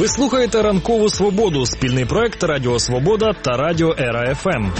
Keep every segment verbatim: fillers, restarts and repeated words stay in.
слухаєте «Ранкову свободу» – спільний проект Радіо Свобода та Радіо Ера еф ем.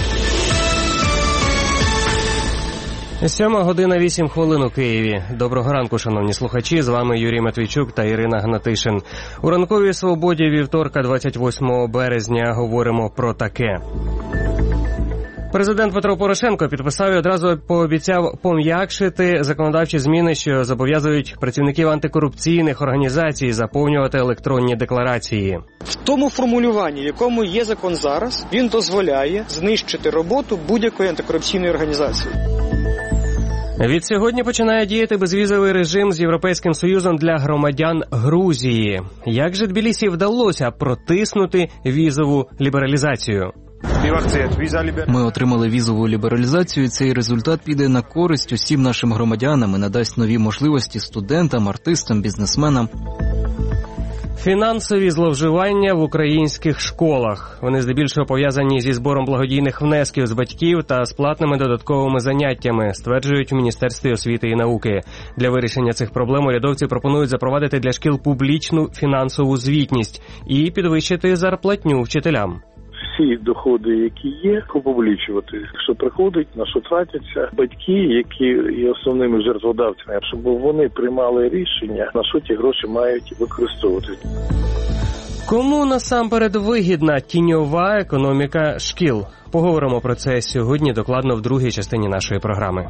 Сьома година вісім хвилин у Києві. Доброго ранку, шановні слухачі. З вами Юрій Матвійчук та Ірина Гнатишин. У «Ранковій свободі» вівторка двадцять восьмого березня говоримо про таке. Президент Петро Порошенко підписав і одразу пообіцяв пом'якшити законодавчі зміни, що зобов'язують працівників антикорупційних організацій заповнювати електронні декларації. В тому формулюванні, в якому є закон зараз, він дозволяє знищити роботу будь-якої антикорупційної організації. Від сьогодні починає діяти безвізовий режим з Європейським Союзом для громадян Грузії. Як же Тбілісі вдалося протиснути візову лібералізацію? Ми отримали візову лібералізацію, і цей результат піде на користь усім нашим громадянам і надасть нові можливості студентам, артистам, бізнесменам. Фінансові зловживання в українських школах. Вони здебільшого пов'язані зі збором благодійних внесків з батьків та з платними додатковими заняттями, стверджують у Міністерстві освіти і науки. Для вирішення цих проблем урядовці пропонують запровадити для шкіл публічну фінансову звітність і підвищити зарплатню вчителям. Всі доходи, які є, опублічувати, що приходить, на що тратяться, батьки, які є основними жертводавцями, щоб вони приймали рішення, на що ті гроші мають використовувати. Кому насамперед вигідна тіньова економіка шкіл? Поговоримо про це сьогодні докладно в другій частині нашої програми.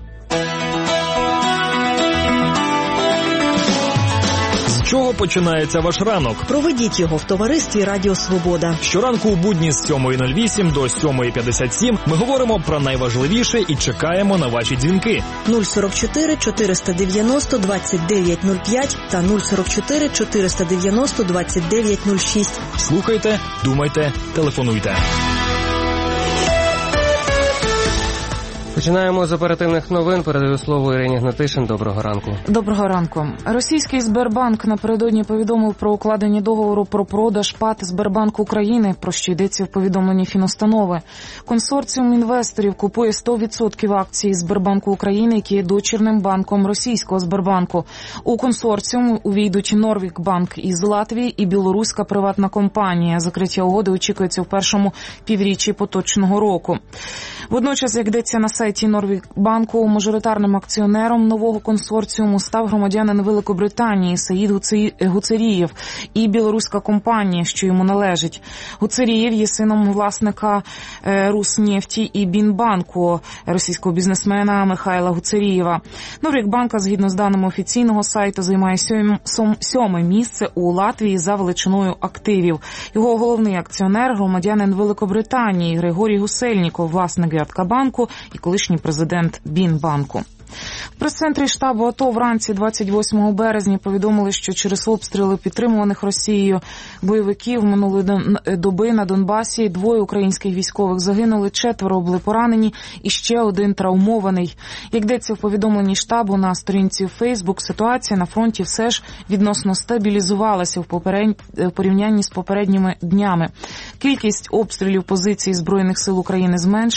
З чого починається ваш ранок? Проведіть його в товаристві Радіо Свобода. Щоранку у будні з сьомої нуль вісім до сьомої п'ятдесят сім ми говоримо про найважливіше і чекаємо на ваші дзвінки. нуль сорок чотири чотириста дев'яносто двадцять дев'ять нуль п'ять та нуль сорок чотири чотириста дев'яносто двадцять дев'ять нуль шість. Слухайте, думайте, телефонуйте. Починаємо з оперативних новин. Передаю слово Ірині Гнатишин. Доброго ранку. Доброго ранку. Російський Сбербанк напередодні повідомив про укладення договору про продаж ПАТ Сбербанк України, про що йдеться в повідомленні фінустанови. Консорціум інвесторів купує сто відсотків акцій Сбербанку України, які є дочірним банком російського Сбербанку. У консорціум увійдуть Норвікбанк із Латвії і білоруська приватна компанія. Закриття угоди очікується в першому півріччі поточного року. Водночас, як йдеться на сайті Норвікбанку, мажоритарним акціонером нового консорціуму став громадянин Великобританії Саїд Гуцерієв і білоруська компанія, що йому належить. Гуцерієв є сином власника Руснефті і Бінбанку, російського бізнесмена Михайла Гуцерієва. Норвікбанк, згідно з даними офіційного сайту, займає сьоме місце у Латвії за величиною активів. Його головний акціонер – громадянин Великобританії Григорій Гусельніков, власник Герткабанку і колишній президент Бінбанку. В прес-центрі штабу АТО вранці двадцять восьмого березня повідомили, що через обстріли підтримуваних Росією бойовиків минулої доби на Донбасі двоє українських військових загинули, четверо були поранені і ще один травмований. Як йдеться в повідомленні штабу на сторінці Фейсбук, ситуація на фронті все ж відносно стабілізувалася в, поперед... в порівнянні з попередніми днями. Кількість обстрілів позицій Збройних сил України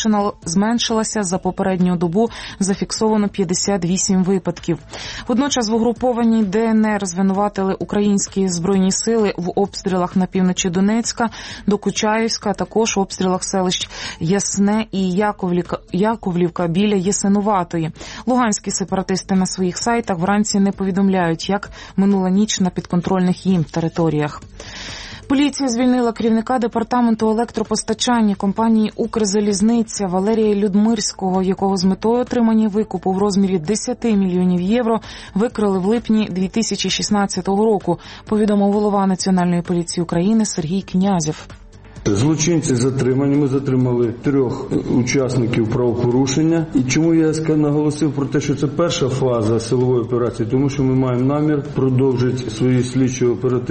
зменшилася. За попередню добу зафіксовано п'ятдесят вісім випадків. Водночас в угрупованій ДНР звинуватили українські збройні сили в обстрілах на півночі Донецька, до Кучаївська, а також в обстрілах селищ Ясне і Яковлівка, Яковлівка біля Ясинуватої. Луганські сепаратисти на своїх сайтах вранці не повідомляють, як минула ніч на підконтрольних їм територіях. Поліція звільнила керівника департаменту електропостачання компанії «Укрзалізниця» Валерія Людмирського, якого з метою отримання викупу в розмірі десять мільйонів євро викрили в липні дві тисячі шістнадцятого року, повідомив голова Національної поліції України Сергій Князєв. Злочинці затримані. Ми затримали трьох учасників правопорушення. І чому я наголосив про те, що це перша фаза силової операції? Тому що ми маємо намір продовжити свої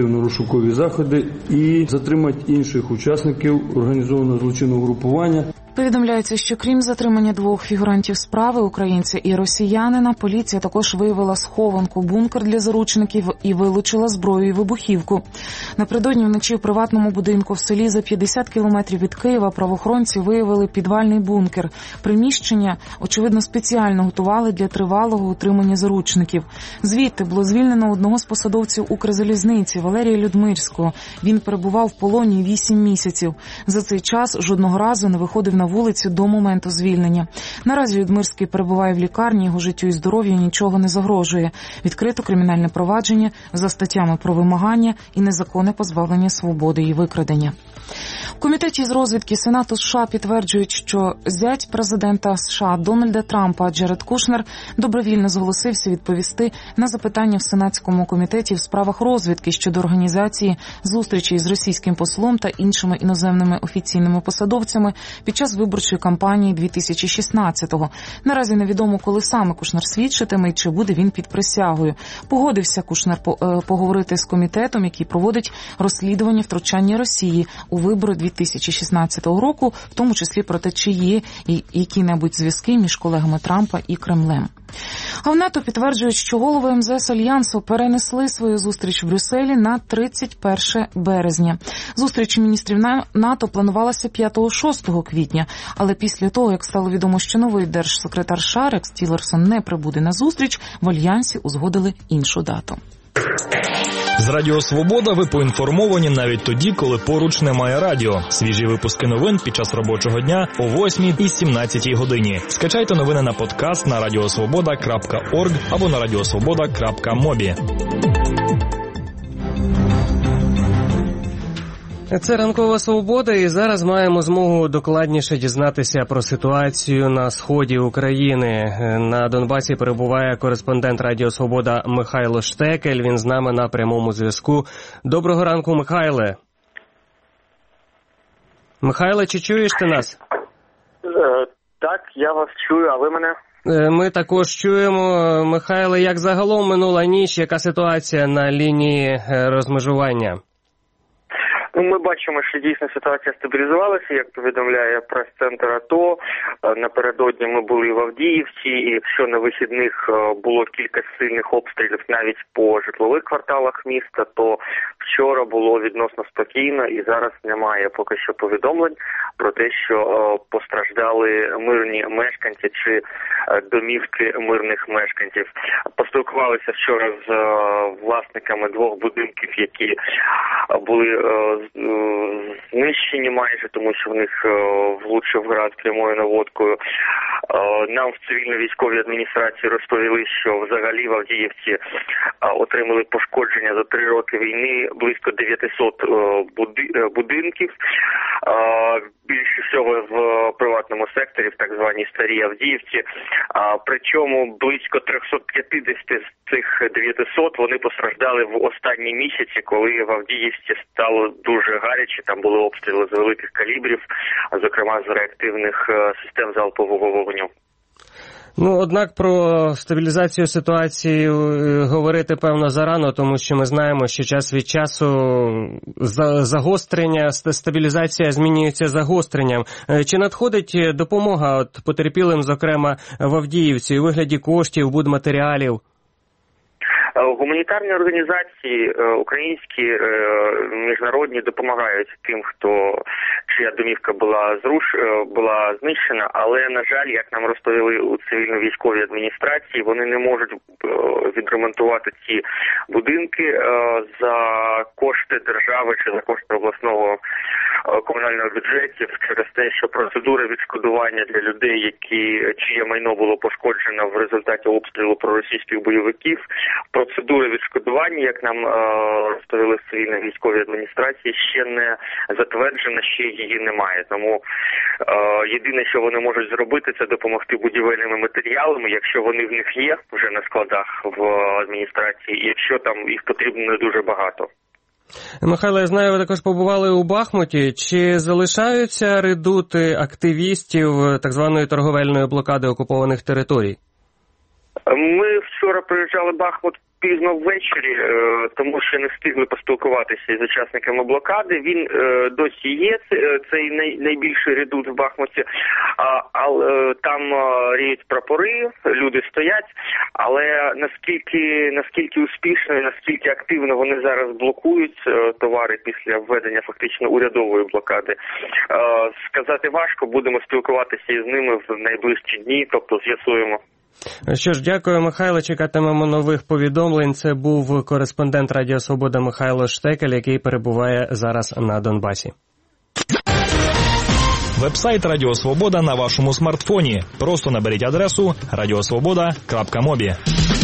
слідчо-оперативно-розшукові заходи і затримати інших учасників організованого злочинного групування. Повідомляється, що крім затримання двох фігурантів справи, українця і росіянина, поліція також виявила схованку, бункер для заручників і вилучила зброю і вибухівку. Напередодні вночі в приватному будинку в селі за п'ятдесят кілометрів від Києва правоохоронці виявили підвальний бункер. Приміщення, очевидно, спеціально готували для тривалого утримання заручників. Звідти було звільнено одного з посадовців Укрзалізниці Валерія Людмирського. Він перебував в полоні вісім місяців. За цей час жодного разу не виходив на вулицю до моменту звільнення. Наразі Людмирський перебуває в лікарні, його життю і здоров'ю нічого не загрожує. Відкрито кримінальне провадження за статтями про вимагання і незаконне позбавлення свободи і викрадення. В Комітеті з розвідки Сенату США підтверджують, що зять президента США Дональда Трампа Джаред Кушнер добровільно зголосився відповісти на запитання в Сенатському комітеті в справах розвідки щодо організації зустрічей з російським послом та іншими іноземними офіційними посадовцями під час виборчої кампанії дві тисячі шістнадцятого. Наразі невідомо, коли саме Кушнер свідчитиме і чи буде він під присягою. Погодився Кушнер поговорити з комітетом, який проводить розслідування втручання Росії у вибори дві тисячі шістнадцятого року, в тому числі про те, чи є які-небудь зв'язки між колегами Трампа і Кремлем. А в НАТО підтверджують, що голови ем зе ес Альянсу перенесли свою зустріч в Брюсселі на тридцять перше березня. Зустріч міністрів НАТО планувалася п'ятого-шостого квітня, але після того, як стало відомо, що новий держсекретар США Рекс Тілерсон не прибуде на зустріч, в Альянсі узгодили іншу дату. З Радіо Свобода ви поінформовані навіть тоді, коли поруч немає радіо. Свіжі випуски новин під час робочого дня о восьмій і сімнадцятій годині. Скачайте новини на подкаст на радіосвобода крапка орг або на радіосвобода крапка мобі. Це «Ранкова Свобода», і зараз маємо змогу докладніше дізнатися про ситуацію на сході України. На Донбасі перебуває кореспондент Радіо Свобода Михайло Штекель. Він з нами на прямому зв'язку. Доброго ранку, Михайле. Михайле, чи чуєш ти нас? Е, так, я вас чую, а ви мене? Ми також чуємо. Михайле, як загалом минула ніч, яка ситуація на лінії розмежування? Ну, ми бачимо, що дійсно ситуація стабілізувалася, як повідомляє прес-центр АТО. Напередодні ми були в Авдіївці, і якщо на вихідних було кілька сильних обстрілів навіть по житлових кварталах міста, то вчора було відносно спокійно, і зараз немає поки що повідомлень про те, що постраждали мирні мешканці чи домівки мирних мешканців. Поспілкувалися вчора з власниками двох будинків, які були знищені майже, тому що в них влучив град прямою наводкою. Нам в цивільно-військовій адміністрації розповіли, що взагалі в Авдіївці отримали пошкодження за три роки війни близько дев'ятсот будинків. Більше всього в приватному секторі, в так званій Старій Авдіївці. Причому близько триста п'ятдесят з цих дев'ятисот вони постраждали в останні місяці, коли в Авдіївці стало дуже гаряче, там були обстріли з великих калібрів, зокрема з реактивних систем залпового вогню. Ну, однак про стабілізацію ситуації говорити, певно, зарано, тому що ми знаємо, що час від часу загострення, стабілізація змінюється загостренням. Чи надходить допомога от потерпілим, зокрема, в Авдіївці, у вигляді коштів, будматеріалів? Гуманітарні організації українські, міжнародні допомагають тим, хто чия домівка була зруш, була знищена, але, на жаль, як нам розповіли у цивільно-військовій адміністрації, вони не можуть відремонтувати ці будинки за кошти держави чи за кошти обласного комунального бюджетів через те, що процедура відшкодування для людей, які чиє майно було пошкоджено в результаті обстрілу проросійських бойовиків, процедура відшкодування, як нам розповіли в цивільно-військовій адміністрації, ще не затверджена, ще її немає. Тому е, єдине, що вони можуть зробити, це допомогти будівельними матеріалами, якщо вони в них є вже на складах в адміністрації, і якщо там їх потрібно не дуже багато. Михайло, я знаю, ви також побували у Бахмуті. Чи залишаються редути активістів так званої торговельної блокади окупованих територій? Ми вчора приїжджали Бахмут пізно ввечері, тому що не встигли поспілкуватися із учасниками блокади. Він досі є, цей найбільший редут в Бахмуті, але там ріють прапори, люди стоять, але наскільки, наскільки успішно і наскільки активно вони зараз блокують товари після введення фактично урядової блокади, сказати важко, будемо спілкуватися із ними в найближчі дні, тобто з'ясуємо. Що ж, дякую, Михайло. Чекатимемо нових повідомлень. Це був кореспондент Радіо Свобода Михайло Штекель, який перебуває зараз на Донбасі. Вебсайт Радіо Свобода на вашому смартфоні. Просто наберіть адресу радіосвобода крапка мобі.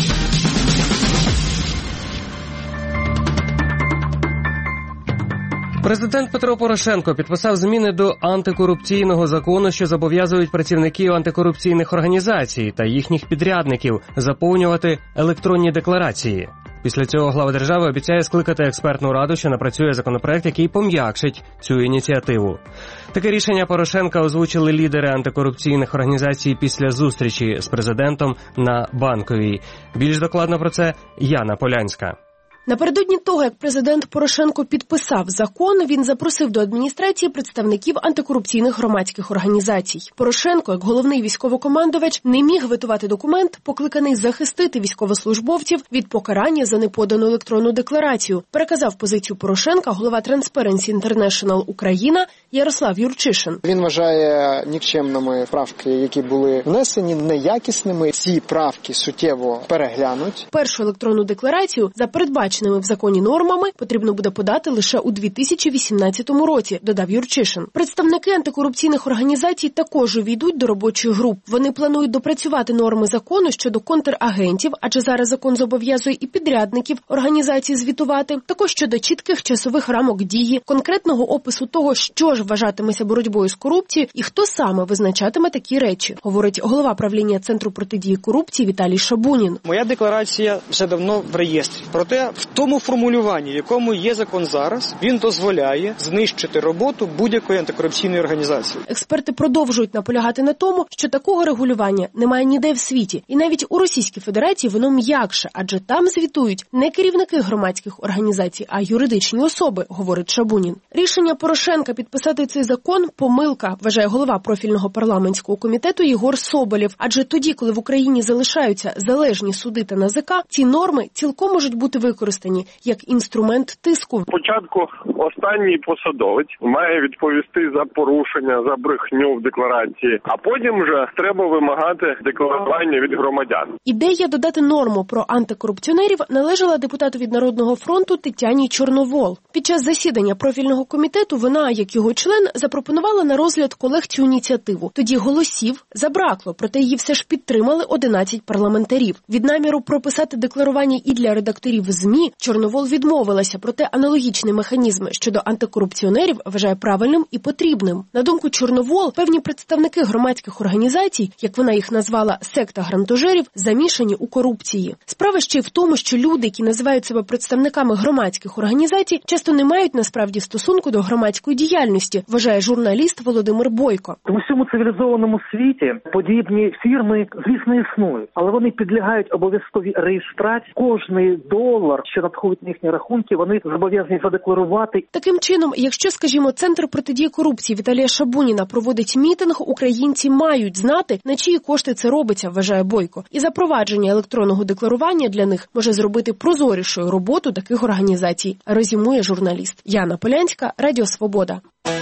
Президент Петро Порошенко підписав зміни до антикорупційного закону, що зобов'язують працівників антикорупційних організацій та їхніх підрядників заповнювати електронні декларації. Після цього глава держави обіцяє скликати експертну раду, що напрацює законопроект, який пом'якшить цю ініціативу. Таке рішення Порошенка озвучили лідери антикорупційних організацій після зустрічі з президентом на Банковій. Більш докладно про це Яна Полянська. Напередодні того, як президент Порошенко підписав закон, він запросив до адміністрації представників антикорупційних громадських організацій. Порошенко, як головний військовокомандувач, не міг ветувати документ, покликаний захистити військовослужбовців від покарання за неподану електронну декларацію, переказав позицію Порошенка голова Transparency International Україна Ярослав Юрчишин. Він вважає нікчемними правки, які були внесені, неякісними. Ці правки суттєво переглянуть. Першу електронну декларацію за передбаченими в законі нормами потрібно буде подати лише у дві тисячі вісімнадцятому році, додав Юрчишин. Представники антикорупційних організацій також увійдуть до робочої груп. Вони планують допрацювати норми закону щодо контрагентів, адже зараз закон зобов'язує і підрядників організацій звітувати, також щодо чітких часових рамок дії, конкретного опису того, що ж вважатиметься боротьбою з корупцією і хто саме визначатиме такі речі, говорить голова правління Центру протидії корупції Віталій Шабунін. Моя декларація вже давно в реєстрі. Проте в тому формулюванні, в якому є закон зараз, він дозволяє знищити роботу будь-якої антикорупційної організації. Експерти продовжують наполягати на тому, що такого регулювання немає ніде в світі. І навіть у Російській Федерації воно м'якше, адже там звітують не керівники громадських організацій, а юридичні особи, говорить Шабунін. Рішення Порошенка підписати цей закон – помилка, вважає голова профільного парламентського комітету Єгор Соболєв. Адже тоді, коли в Україні залишаються залежні суди та НАЗК, ці норми цілком можуть бути використані як інструмент тиску. Спочатку останній посадовець має відповісти за порушення, за брехню в декларації, а потім вже треба вимагати декларування від громадян. Ідея додати норму про антикорупціонерів належала депутату від Народного фронту Тетяні Чорновол. Під час засідання профільного комітету вона, як його член, запропонувала на розгляд колег цю ініціативу. Тоді голосів забракло, проте її все ж підтримали одинадцять парламентарів. Від наміру прописати декларування і для редакторів ЗМІ Чорновол відмовилася, проте аналогічний механізм щодо антикорупціонерів вважає правильним і потрібним. На думку Чорновол, певні представники громадських організацій, як вона їх назвала секта грантожерів, замішані у корупції. Справа ще й в тому, що люди, які називають себе представниками громадських організацій, часто не мають насправді стосунку до громадської діяльності, вважає журналіст Володимир Бойко. У всьому цивілізованому світі подібні фірми, звісно, існують, але вони підлягають обов'язковій реєстрації. Кожний долар, що надходить на їхні рахунки, вони зобов'язані задекларувати. Таким чином, якщо, скажімо, Центр протидії корупції Віталія Шабуніна проводить мітинг, українці мають знати, на чиї кошти це робиться, вважає Бойко. І запровадження електронного декларування для них може зробити прозорішою роботу таких організацій, резюмує журналіст. Яна Полянська, Радіо Свобода.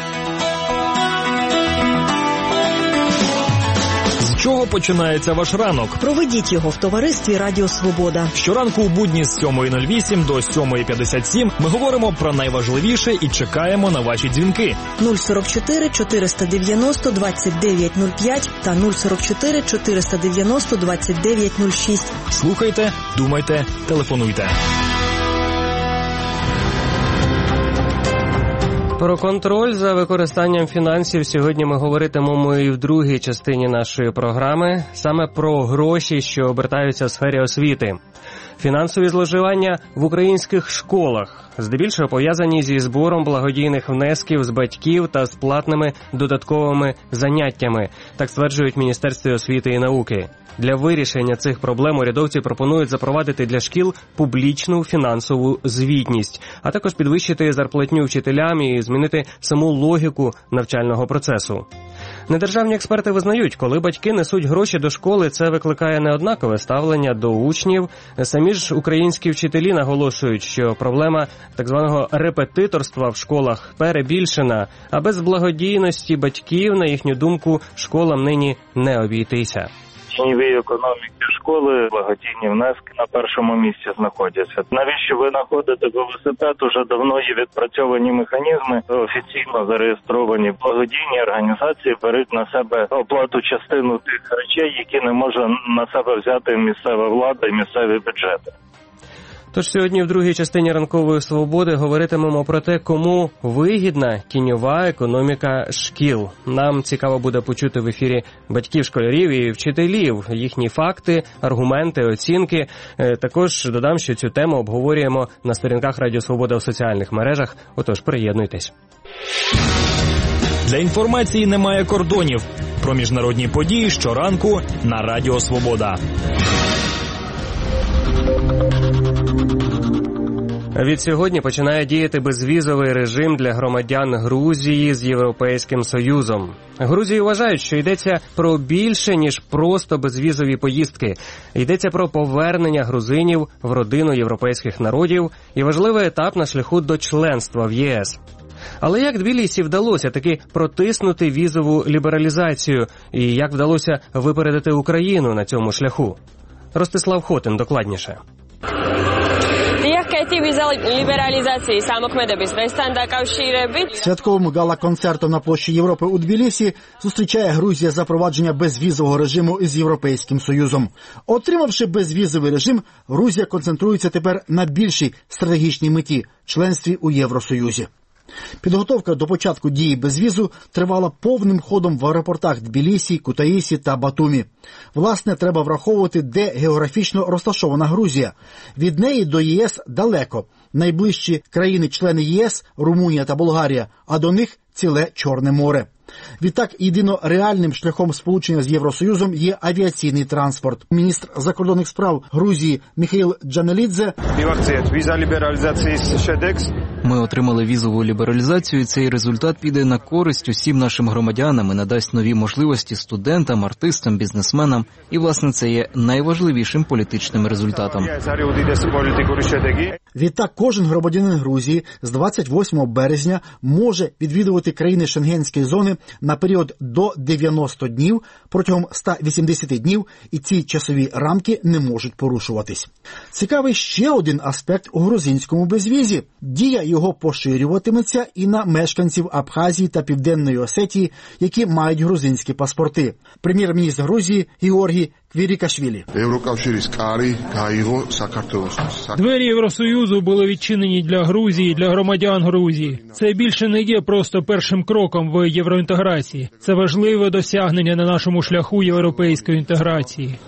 З чого починається ваш ранок? Проведіть його в товаристві Радіо Свобода. Щоранку у будні з сьомої нуль вісім до сьомої п'ятдесят сім ми говоримо про найважливіше і чекаємо на ваші дзвінки. нуль сорок чотири чотириста дев'яносто двадцять дев'ять нуль п'ять та нуль сорок чотири чотириста дев'яносто двадцять дев'ять нуль шість. Слухайте, думайте, телефонуйте. Про контроль за використанням фінансів сьогодні ми говоритимемо і в другій частині нашої програми, саме про гроші, що обертаються в сфері освіти. Фінансові зловживання в українських школах. здебільшого пов'язані зі збором благодійних внесків з батьків та з платними додатковими заняттями, так стверджують в Міністерстві освіти і науки. Для вирішення цих проблем урядовці пропонують запровадити для шкіл публічну фінансову звітність, а також підвищити зарплатню вчителям і змінити саму логіку навчального процесу. Недержавні експерти визнають, коли батьки несуть гроші до школи, це викликає неоднакове ставлення до учнів. Самі ж українські вчителі наголошують, що проблема так званого репетиторства в школах перебільшена, а без благодійності батьків, на їхню думку, школам нині не обійтися. Тіньові економіки школи, благодійні внески на першому місці знаходяться. Навіщо ви знаходите велосипед? Уже давно є відпрацьовані механізми, офіційно зареєстровані благодійні організації беруть на себе оплату частину тих речей, які не може на себе взяти місцева влада і місцеві бюджети. Тож сьогодні в другій частині «Ранкової свободи» говоритимемо про те, кому вигідна тіньова економіка шкіл. Нам цікаво буде почути в ефірі батьків школярів і вчителів, їхні факти, аргументи, оцінки. Також додам, що цю тему обговорюємо на сторінках Радіо Свобода в соціальних мережах, отож приєднуйтесь. Для інформації немає кордонів. Про міжнародні події щоранку на Радіо Свобода. Відсьогодні починає діяти безвізовий режим для громадян Грузії з Європейським Союзом. Грузії вважають, що йдеться про більше, ніж просто безвізові поїздки. Йдеться про повернення грузинів в родину європейських народів і важливий етап на шляху до членства в ЄС. Але як Тбілісі вдалося таки протиснути візову лібералізацію і як вдалося випередити Україну на цьому шляху? Ростислав Хотин докладніше. Святковим гала-концертом на площі Європи у Тбілісі зустрічає Грузія запровадження безвізового режиму із Європейським Союзом. Отримавши безвізовий режим, Грузія концентрується тепер на більшій стратегічній меті – членстві у Євросоюзі. Підготовка до початку дії безвізу тривала повним ходом в аеропортах Тбілісі, Кутаїсі та Батумі. Власне, треба враховувати, де географічно розташована Грузія. Від неї до ЄС далеко. Найближчі країни-члени ЄС – Румунія та Болгарія, а до них – ціле Чорне море. Відтак, єдино реальним шляхом сполучення з Євросоюзом є авіаційний транспорт. Міністр закордонних справ Грузії Міхаїл Джанелідзе: Ми отримали візову лібералізацію, і цей результат піде на користь усім нашим громадянам і надасть нові можливості студентам, артистам, бізнесменам. І, власне, це є найважливішим політичним результатом. Відтак, кожен громадянин Грузії з двадцять восьмого березня може відвідувати країни Шенгенської зони на період до дев'яноста днів протягом ста вісімдесят днів, і ці часові рамки не можуть порушуватись. Цікавий ще один аспект у грузинському безвізі. Дія його поширюватиметься і на мешканців Абхазії та Південної Осетії, які мають грузинські паспорти. Прем'єр-міністр Грузії Георгій Квірікашвілі: Двері Євросоюзу були відчинені для Грузії, для громадян Грузії. Це більше не є просто першим кроком в євроінтеграції. Це важливе досягнення на нашому шляху європейської інтеграції.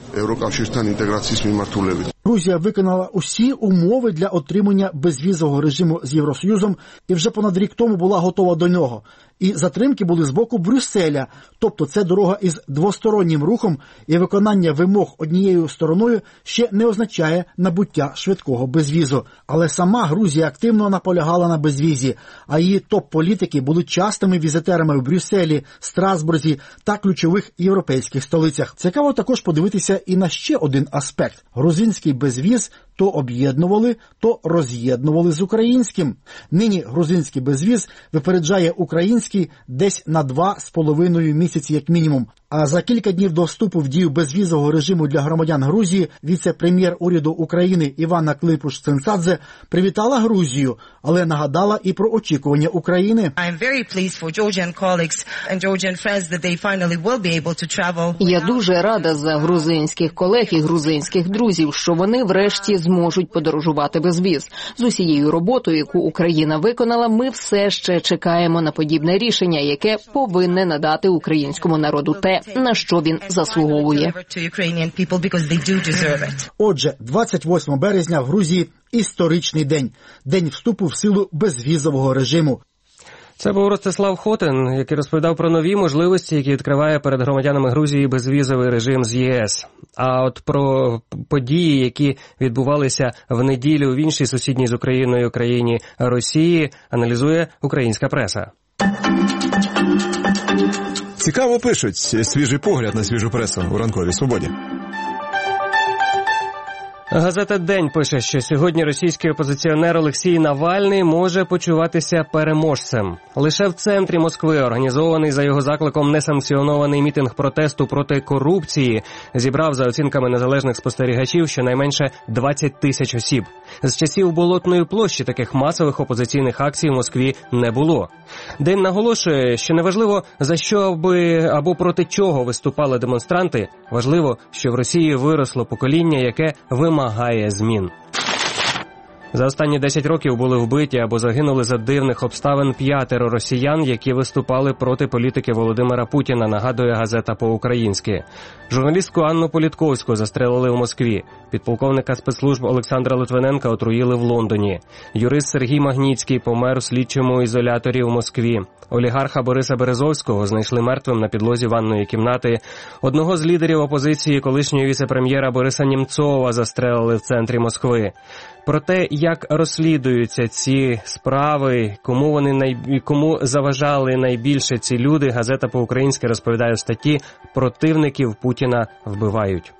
Грузія виконала усі умови для отримання безвізового режиму з Євросоюзом і вже понад рік тому була готова до нього. І затримки були з боку Брюсселя, тобто це дорога із двостороннім рухом, і виконання вимог однією стороною ще не означає набуття швидкого безвізу. Але сама Грузія активно наполягала на безвізі, а її топ-політики були частими візитерами в Брюсселі, Страсбурзі та ключових європейських столицях. Цікаво також подивитися і на ще один аспект. Грузинський безвіз то об'єднували, то роз'єднували з українським. Нині грузинський безвіз випереджає український десь на два з половиною місяці як мінімум. А за кілька днів до вступу в дію безвізового режиму для громадян Грузії віце-прем'єр уряду України Іванна Климпуш-Цинцадзе привітала Грузію, але нагадала і про очікування України. Я дуже рада за грузинських колег і грузинських друзів, що вони врешті зможуть подорожувати без віз. З усією роботою, яку Україна виконала, ми все ще чекаємо на подібне рішення, яке повинне надати українському народу те, на що він заслуговує. Отже, двадцять восьмого березня в Грузії історичний день. День вступу в силу безвізового режиму. Це був Ростислав Хотин, який розповідав про нові можливості, які відкриває перед громадянами Грузії безвізовий режим з ЄС. А от про події, які відбувалися в неділю в іншій сусідній з Україною країні Росії, аналізує українська преса. Цікаво пишуть. Свіжий погляд на свіжу пресу у ранковій свободі. Газета «День» пише, що сьогодні російський опозиціонер Олексій Навальний може почуватися переможцем. Лише в центрі Москви організований за його закликом несанкціонований мітинг протесту проти корупції зібрав, за оцінками незалежних спостерігачів, щонайменше двадцять тисяч осіб. З часів Болотної площі таких масових опозиційних акцій в Москві не було. «День» наголошує, що неважливо, за що аби, або проти чого виступали демонстранти, важливо, що в Росії виросло покоління, яке вимагає змін. За останні десять років були вбиті або загинули за дивних обставин п'ятеро росіян, які виступали проти політики Володимира Путіна, нагадує газета по-українськи. Журналістку Анну Політковську застрелили в Москві. Підполковника спецслужб Олександра Литвиненка отруїли в Лондоні. Юрист Сергій Магнітський помер у слідчому ізоляторі в Москві. Олігарха Бориса Березовського знайшли мертвим на підлозі ванної кімнати. Одного з лідерів опозиції, колишнього віце-прем'єра Бориса Нємцова, застрелили в центрі Москви. Про те, як розслідуються ці справи, кому вони най... кому заважали найбільше ці люди, газета по-українськи розповідає в статті «Противників Путіна вбивають».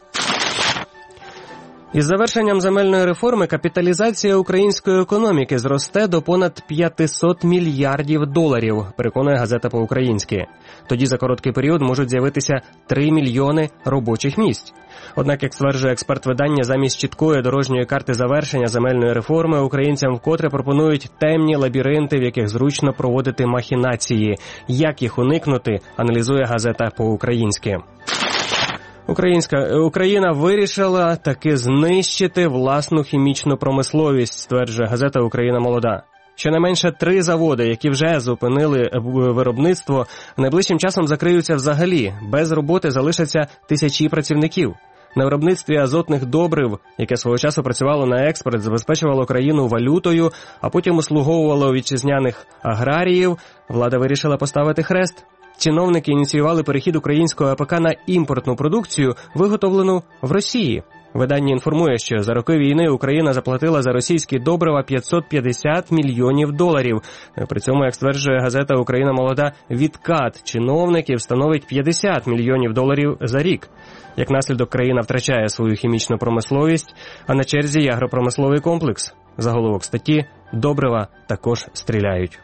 Із завершенням земельної реформи капіталізація української економіки зросте до понад п'ятсот мільярдів доларів, переконує газета по-українськи. Тоді за короткий період можуть з'явитися три мільйони робочих місць. Однак, як стверджує експерт видання, замість чіткої дорожньої карти завершення земельної реформи українцям вкотре пропонують темні лабіринти, в яких зручно проводити махінації. Як їх уникнути, аналізує газета по-українськи. Українська Україна вирішила таки знищити власну хімічну промисловість, стверджує газета «Україна молода». Щонайменше три заводи, які вже зупинили виробництво, найближчим часом закриються взагалі. Без роботи залишаться тисячі працівників. На виробництві азотних добрив, яке свого часу працювало на експорт, забезпечувало країну валютою, а потім услуговувало вітчизняних аграріїв, влада вирішила поставити хрест. Чиновники ініціювали перехід українського АПК на імпортну продукцію, виготовлену в Росії. Видання інформує, що за роки війни Україна заплатила за російські добрива п'ятсот п'ятдесят мільйонів доларів. При цьому, як стверджує газета «Україна молода», відкат чиновників становить п'ятдесят мільйонів доларів за рік. Як наслідок, країна втрачає свою хімічну промисловість, а на черзі й агропромисловий комплекс. Заголовок статті «Добрива також стріляють».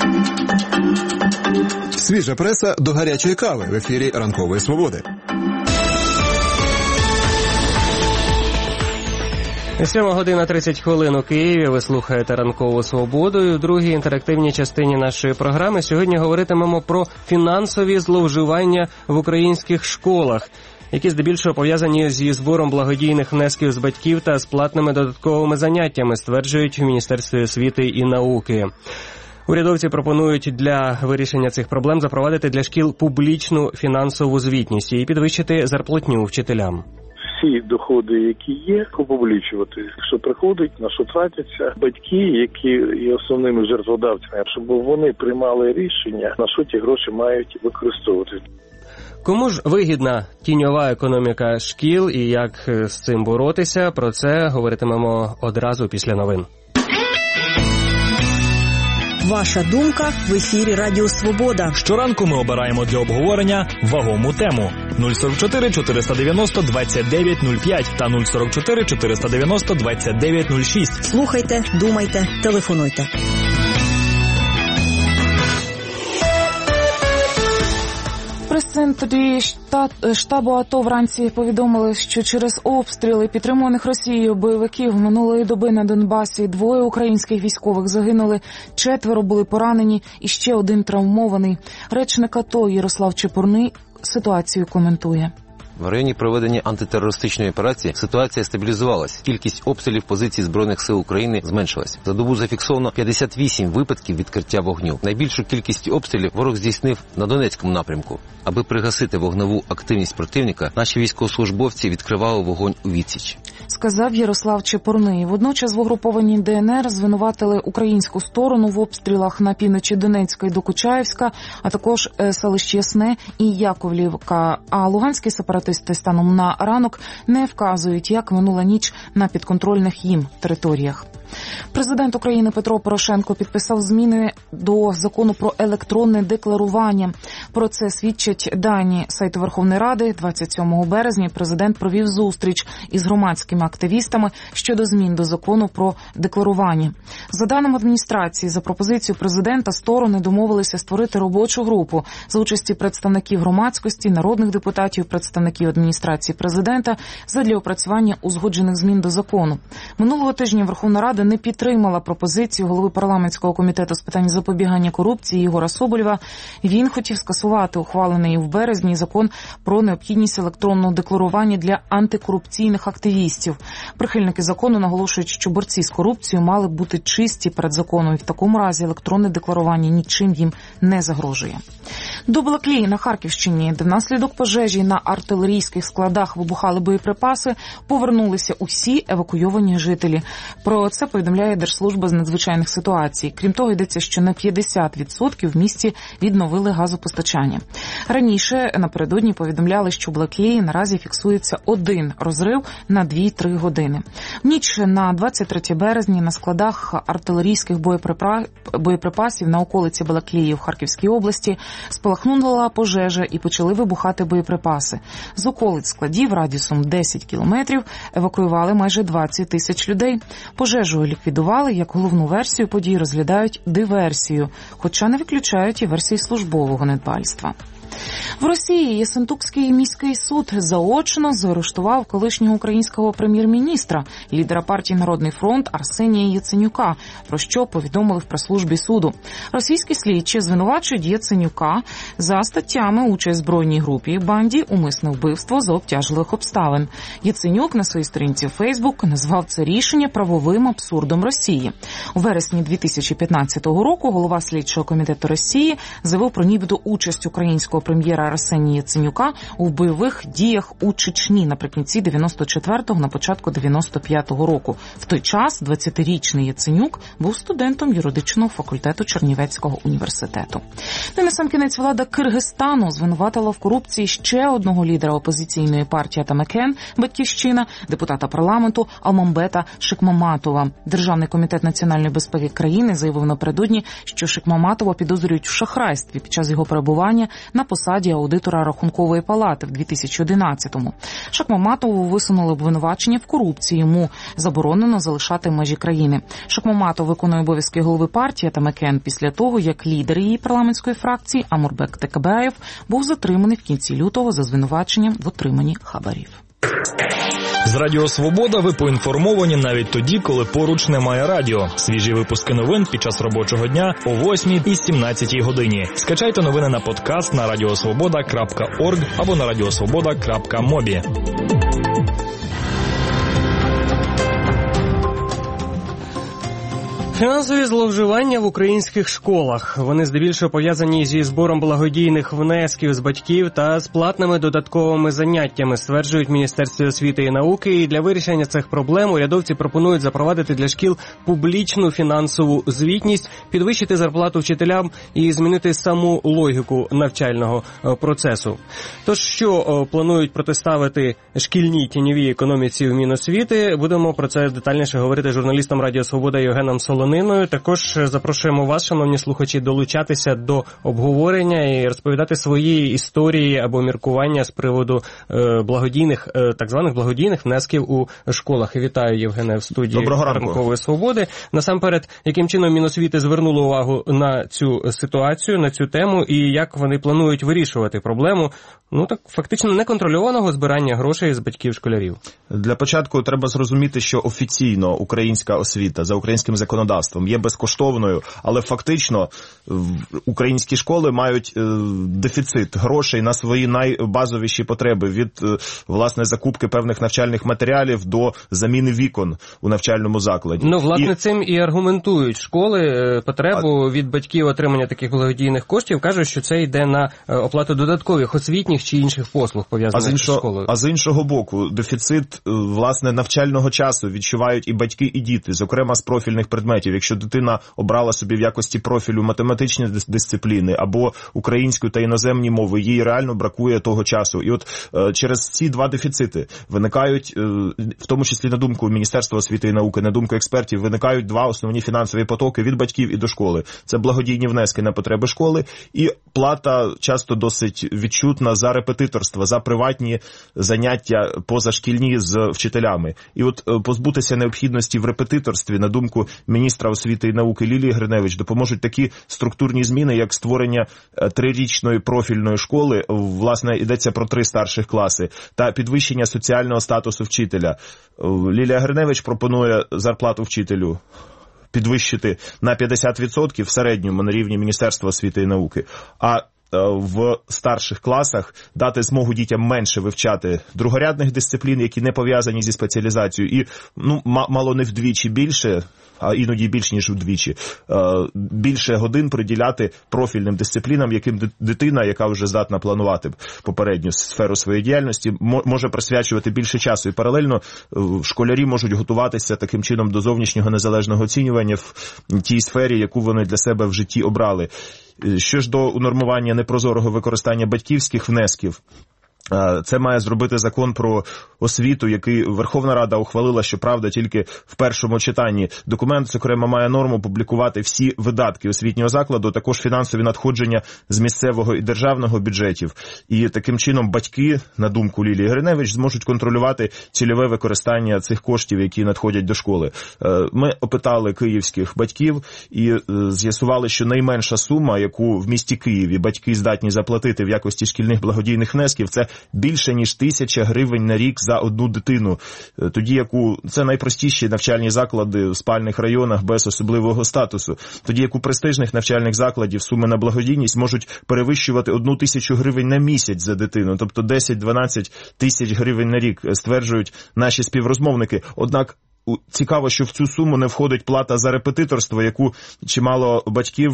Свіжа преса до гарячої кави в ефірі «Ранкової свободи». сьома година тридцять хвилин у Києві. Ви слухаєте «Ранкову свободу». І в другій інтерактивній частині нашої програми сьогодні говоритимемо про фінансові зловживання в українських школах, які здебільшого пов'язані зі збором благодійних внесків з батьків та з платними додатковими заняттями, стверджують в Міністерстві освіти і науки. Урядовці пропонують для вирішення цих проблем запровадити для шкіл публічну фінансову звітність і підвищити зарплатню вчителям. Всі доходи, які є, опублічувати, що приходить, на що тратяться, батьки, які є основними жертводавцями, щоб вони приймали рішення, на що ті гроші мають використовувати. Кому ж вигідна тіньова економіка шкіл і як з цим боротися, про це говоритимемо одразу після новин. Ваша думка в ефірі Радіо Свобода. Щоранку ми обираємо для обговорення вагому тему. нуль сорок чотири чотириста дев'яносто двадцять дев'ять нуль п'ять та нуль сорок чотири чотириста дев'яносто двадцять дев'ять нуль шість. Слухайте, думайте, телефонуйте. В прес-центрі штабу АТО вранці повідомили, що через обстріли підтримуваних Росією бойовиків минулої доби на Донбасі двоє українських військових загинули, четверо були поранені і ще один травмований. Речник АТО Ярослав Чепурний ситуацію коментує. В районі проведення антитерористичної операції ситуація стабілізувалась. Кількість обстрілів позицій Збройних сил України зменшилась. За добу зафіксовано п'ятдесят вісім випадків відкриття вогню. Найбільшу кількість обстрілів ворог здійснив на Донецькому напрямку. Аби пригасити вогневу активність противника, наші військовослужбовці відкривали вогонь у відсіч. Сказав Ярослав Чепурний. Водночас в угрупованій Де Ен Ер звинуватили українську сторону в обстрілах на півночі Донецька і Докучаєвська, а також селищ Ясне і Яковлівка. А луганські сепаратисти станом на ранок не вказують, як минула ніч на підконтрольних їм територіях. Президент України Петро Порошенко підписав зміни до закону про електронне декларування. Про це свідчать дані сайту Верховної Ради. двадцять сьомого березня президент провів зустріч із громадськими активістами щодо змін до закону про декларування. За даними адміністрації, за пропозицією президента, сторони домовилися створити робочу групу за участі представників громадськості, народних депутатів, представників адміністрації президента задля опрацювання узгоджених змін до закону. Минулого тижня Верховна Рада не підтримала пропозицію голови парламентського комітету з питань запобігання корупції Ігора Соболєва. Він хотів скасувати ухвалений в березні закон про необхідність електронного декларування для антикорупційних активістів. Прихильники закону наголошують, що борці з корупцією мали бути чисті перед законом, і в такому разі електронне декларування нічим їм не загрожує. До Балаклії на Харківщині, де внаслідок пожежі на артилерійських складах вибухали боєприпаси, повернулися усі евакуйовані жителі. Про це повідомляє Держслужба з надзвичайних ситуацій. Крім того, йдеться, що на п'ятдесят відсотків в місті відновили газопостачання. Раніше напередодні повідомляли, що в Балаклії наразі фіксується один розрив на дві-три години. В ніч на двадцять третє березня на складах артилерійських боєприпасів на околиці Балаклії в Харківській області спалахнула пожежа і почали вибухати боєприпаси. З околиць складів радіусом десять кілометрів евакуювали майже двадцять тисяч людей. Пожежу ліквідували, як головну версію подій розглядають диверсію, хоча не виключають і версії службового недбальства. В Росії Єсентукський міський суд заочно заарештував колишнього українського прем'єр-міністра, лідера партії «Народний фронт» Арсенія Яценюка, про що повідомили в прес-службі суду. Російські слідчі звинувачують Яценюка за статтями «Участь в збройній групі, банді, умисне вбивство за обтяжливих обставин». Яценюк на своїй сторінці в Фейсбук назвав це рішення правовим абсурдом Росії. У вересні дві тисячі п'ятнадцятого року голова слідчого комітету Росії заявив про нібито участь українського прем'єра Арсенія Яценюка у бойових діях у Чечні наприкінці дев'яносто четвертого, на початку дев'яносто п'ятого року. В той час двадцятирічний Яценюк був студентом юридичного факультету Чернівецького університету. Ну і насамкінець влада Киргизстану звинуватила в корупції ще одного лідера опозиційної партії Атамекен «Батьківщина», депутата парламенту Алмамбета Шикмаматова. Державний комітет національної безпеки країни заявив напередодні, що Шикмаматова підозрюють в шахрайстві під час його перебування на посаді аудитора Рахункової палати в дві тисячі одинадцятому. Шакмаматову висунули обвинувачення в корупції. Йому заборонено залишати межі країни. Шакмаматов виконує обов'язки голови партії Атамекен після того, як лідер її парламентської фракції Амурбек Текебаєв був затриманий в кінці лютого за звинуваченням в отриманні хабарів. З Радіо Свобода ви поінформовані навіть тоді, коли поруч немає радіо. Свіжі випуски новин під час робочого дня о восьмій і сімнадцятій годині. Скачайте новини на подкаст на радіосвобода крапка орг або на радіосвобода крапка мобі. Фінансові зловживання в українських школах. Вони здебільшого пов'язані зі збором благодійних внесків з батьків та з платними додатковими заняттями, стверджують Міністерство освіти і науки. І для вирішення цих проблем урядовці пропонують запровадити для шкіл публічну фінансову звітність, підвищити зарплату вчителям і змінити саму логіку навчального процесу. Тож, що планують протиставити шкільній тіньовій економіці в Міносвіти, будемо про це детальніше говорити з журналістом Радіо Свобода Євгеном Солониною. Також запрошуємо вас, шановні слухачі, долучатися до обговорення і розповідати свої історії або міркування з приводу е, благодійних, е, так званих благодійних внесків у школах. Вітаю, Євгене, в студії Ранкової Свободи. Насамперед, яким чином Міносвіти звернуло увагу на цю ситуацію, на цю тему, і як вони планують вирішувати проблему, ну так, фактично неконтрольованого збирання грошей з батьків школярів? Для початку треба зрозуміти, що офіційно українська освіта за українським законодавством законодавством, є безкоштовною, але фактично українські школи мають дефіцит грошей на свої найбазовіші потреби, від, власне, закупки певних навчальних матеріалів до заміни вікон у навчальному закладі. Ну, власне, і... цим і аргументують школи потребу а... від батьків отримання таких благодійних коштів, кажуть, що це йде на оплату додаткових освітніх чи інших послуг, пов'язаних з, іншого, з школою. А з іншого боку, дефіцит, власне, навчального часу відчувають і батьки, і діти, зокрема з профільних предметів. Якщо дитина обрала собі в якості профілю математичні дисципліни або українську та іноземні мови, їй реально бракує того часу. І от е, через ці два дефіцити виникають, е, в тому числі на думку Міністерства освіти і науки, на думку експертів, виникають два основні фінансові потоки від батьків і до школи. Це благодійні внески на потреби школи і плата часто досить відчутна за репетиторство, за приватні заняття позашкільні з вчителями. І от позбутися необхідності в репетиторстві, на думку міністра освіти і науки Лілії Гриневич, допоможуть такі структурні зміни, як створення трирічної профільної школи, власне, йдеться про три старших класи, та підвищення соціального статусу вчителя. Лілія Гриневич пропонує зарплату вчителю підвищити на п'ятдесят відсотків в середньому на рівні Міністерства освіти і науки, а в старших класах дати змогу дітям менше вивчати другорядних дисциплін, які не пов'язані зі спеціалізацією, і ну, мало не вдвічі більше, а іноді більш ніж вдвічі, більше годин приділяти профільним дисциплінам, яким дитина, яка вже здатна планувати попередню сферу своєї діяльності, може присвячувати більше часу. І паралельно школярі можуть готуватися таким чином до зовнішнього незалежного оцінювання в тій сфері, яку вони для себе в житті обрали. Що ж до унормування непрозорого використання батьківських внесків, це має зробити закон про освіту, який Верховна Рада ухвалила, щоправда, тільки в першому читанні. Документ, зокрема, має норму публікувати всі видатки освітнього закладу, також фінансові надходження з місцевого і державного бюджетів. І таким чином батьки, на думку Лілії Гриневич, зможуть контролювати цільове використання цих коштів, які надходять до школи. Ми опитали київських батьків і з'ясували, що найменша сума, яку в місті Києві батьки здатні заплатити в якості шкільних благодійних внесків, це більше ніж тисяча гривень на рік за одну дитину. Тоді як у це найпростіші навчальні заклади в спальних районах без особливого статусу. Тоді як у престижних навчальних закладів суми на благодійність можуть перевищувати одну тисячу гривень на місяць за дитину, тобто десять-дванадцять тисяч гривень на рік, стверджують наші співрозмовники. Однак цікаво, що в цю суму не входить плата за репетиторство, яку чимало батьків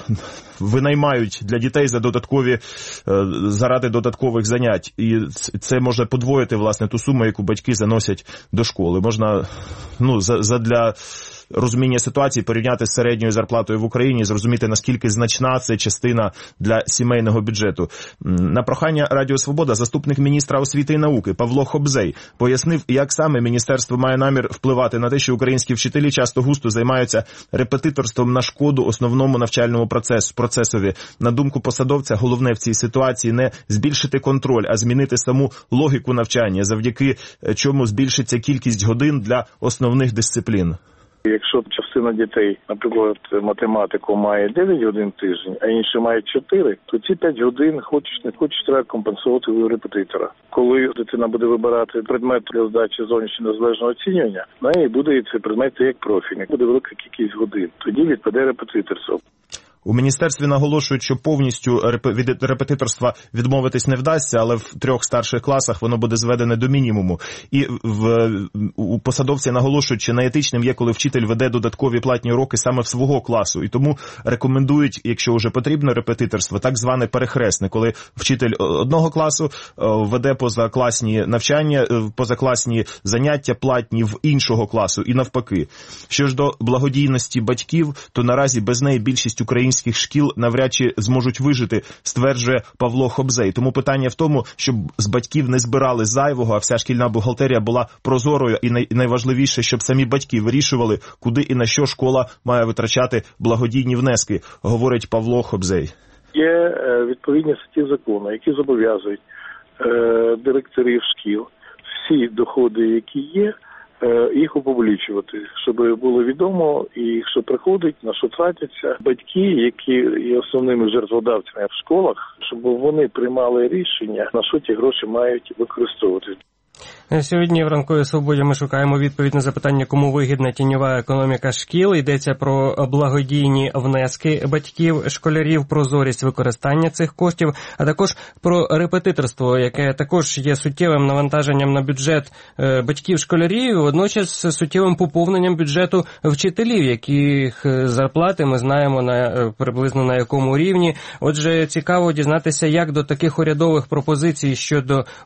винаймають для дітей за додаткові, заради додаткових занять. І це може подвоїти, власне, ту суму, яку батьки заносять до школи. Можна, ну, задля розуміння ситуації порівняти з середньою зарплатою в Україні, зрозуміти, наскільки значна це частина для сімейного бюджету. На прохання Радіо Свобода заступник міністра освіти і науки Павло Хобзей пояснив, як саме міністерство має намір впливати на те, що українські вчителі часто густо займаються репетиторством на шкоду основному навчальному процесу, процесові. На думку посадовця, головне в цій ситуації не збільшити контроль, а змінити саму логіку навчання, завдяки чому збільшиться кількість годин для основних дисциплін. Якщо частина дітей, наприклад, математику має дев'ять годин в тиждень, а інші мають чотири, то ці п'ять годин, хочеш не хочеш, треба компенсувати у репетитора. Коли дитина буде вибирати предмет для здачі зовнішнього незалежного оцінювання, на неї буде цей предмет як профільний. Буде велика кількість годин. Тоді відпаде репетиторство. У міністерстві наголошують, що повністю від репетиторства відмовитись не вдасться, але в трьох старших класах воно буде зведене до мінімуму. І в, у посадовці наголошують, що неетичним є, коли вчитель веде додаткові платні уроки саме в свого класу. І тому рекомендують, якщо вже потрібно репетиторство, так зване перехресне, коли вчитель одного класу веде позакласні навчання, позакласні заняття платні в іншого класу і навпаки. Що ж до благодійності батьків, то наразі без неї більшість українських шкіл навряд чи зможуть вижити, стверджує Павло Хобзей. Тому питання в тому, щоб з батьків не збирали зайвого, а вся шкільна бухгалтерія була прозорою, і най- найважливіше, щоб самі батьки вирішували, куди і на що школа має витрачати благодійні внески, говорить Павло Хобзей. Є відповідні статті закону, які зобов'язують е, директорів шкіл всі доходи, які є, їх опублічувати, щоб було відомо, і що приходить, на що тратяться батьки, які є основними жертводавцями в школах, щоб вони приймали рішення, на що ті гроші мають використовувати. Сьогодні в «Ранковій свободі» ми шукаємо відповідь на запитання, кому вигідна тіньова економіка шкіл. Йдеться про благодійні внески батьків, школярів, прозорість використання цих коштів, а також про репетиторство, яке також є суттєвим навантаженням на бюджет батьків школярів, водночас суттєвим поповненням бюджету вчителів, яких зарплати ми знаємо на приблизно на якому рівні. Отже, цікаво дізнатися, як до таких урядових пропозицій щодо е,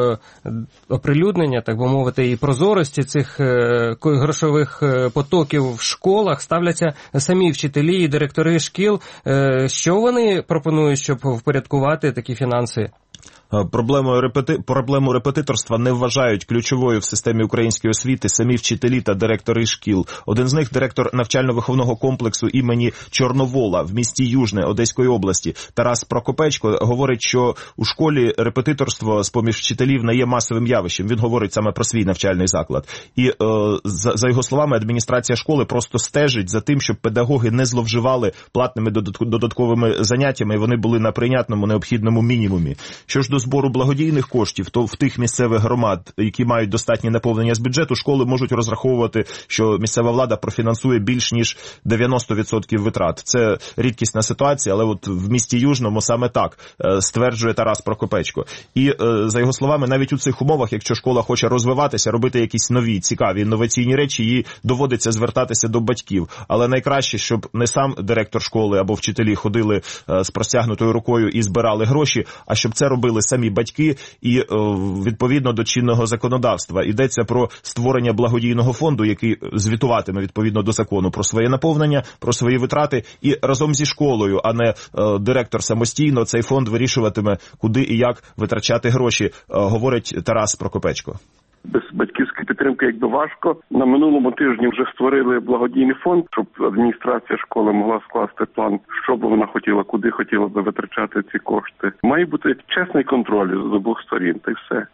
оприлюднення, так би мовити, і прозорості цих е, грошових потоків в школах ставляться самі вчителі і директори шкіл. Е, що вони пропонують, щоб впорядкувати такі фінанси? Проблему, репети... Проблему репетиторства не вважають ключовою в системі української освіти самі вчителі та директори шкіл. Один з них – директор навчально-виховного комплексу імені Чорновола в місті Южне Одеської області Тарас Прокопечко говорить, що у школі репетиторство з-поміж вчителів не є масовим явищем. Він говорить саме про свій навчальний заклад. І, е, за, за його словами, адміністрація школи просто стежить за тим, щоб педагоги не зловживали платними додатковими заняттями, і вони були на прийнятному необхідному мінімумі. Що ж до збору благодійних коштів, то в тих місцевих громад, які мають достатнє наповнення з бюджету, школи можуть розраховувати, що місцева влада профінансує більш ніж дев'яносто відсотків витрат. Це рідкісна ситуація, але от в місті Южному саме так стверджує Тарас Прокопечко. І, за його словами, навіть у цих умовах, якщо школа хоче розвиватися, робити якісь нові, цікаві, інноваційні речі, їй доводиться звертатися до батьків. Але найкраще, щоб не сам директор школи або вчителі ходили з простягнутою рукою і збирали гроші, а щоб це робили самі батьки і відповідно до чинного законодавства. Йдеться про створення благодійного фонду, який звітуватиме відповідно до закону про своє наповнення, про свої витрати, і разом зі школою, а не директор самостійно, цей фонд вирішуватиме, куди і як витрачати гроші, говорить Тарас Прокопечко. Без батьківської підтримки якби важко. На минулому тижні вже створили благодійний фонд, щоб адміністрація школи могла скласти план, що б вона хотіла, куди хотіла би витрачати ці кошти. Має бути чесний контроль з обох сторін, та й все.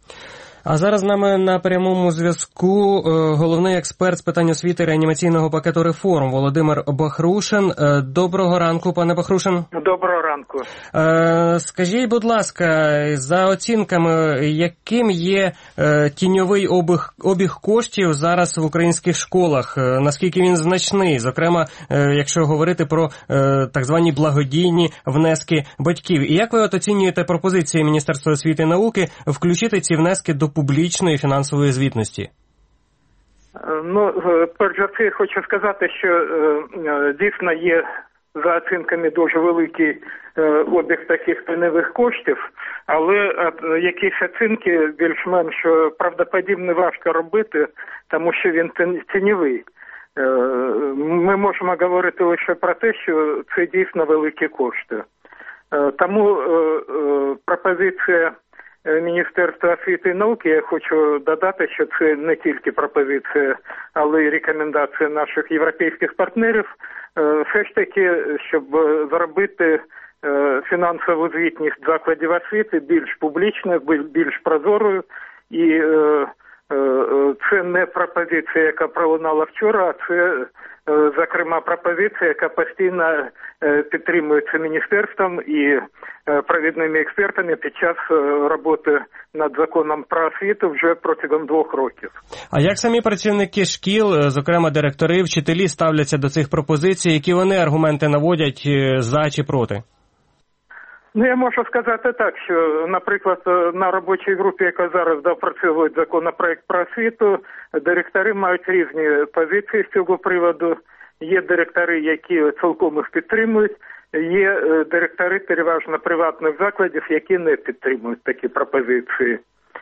А зараз з нами на прямому зв'язку головний експерт з питань освіти реанімаційного пакету реформ Володимир Бахрушин. Доброго ранку, пане Бахрушин. Доброго ранку. Скажіть, будь ласка, за оцінками, яким є тіньовий обіг, обіг коштів зараз в українських школах? Наскільки він значний? Зокрема, якщо говорити про так звані благодійні внески батьків. І як ви от оцінюєте пропозиції Міністерства освіти і науки включити ці внески до публічної фінансової звітності? Ну, перш за все, хочу сказати, що дійсно є за оцінками дуже великий обіг таких тіньових коштів, але якісь оцінки більш-менш правдоподібно важко робити, тому що він тіньовий. Ми можемо говорити лише про те, що це дійсно великі кошти. Тому пропозиція Міністерства освіти і науки, я хочу додати, що це не тільки пропозиція, але й рекомендація наших європейських партнерів, все ж таки, щоб зробити фінансову звітність закладів освіти більш публічною, більш прозорою. І це не пропозиція, яка пролунала вчора, а це, зокрема, пропозиція, яка постійно підтримується міністерством і провідними експертами під час роботи над законом про освіту вже протягом двох років. А як самі працівники шкіл, зокрема директори, вчителі, ставляться до цих пропозицій? Які вони аргументи наводять за чи проти? Ну, я можу сказати так, що, наприклад, на робочій групі, яка зараз допрацьовує законопроект про освіту, директори мають різні позиції з цього приводу. Є директори, які цілком їх підтримують, є директори переважно приватних закладів, які не підтримують такі пропозиції.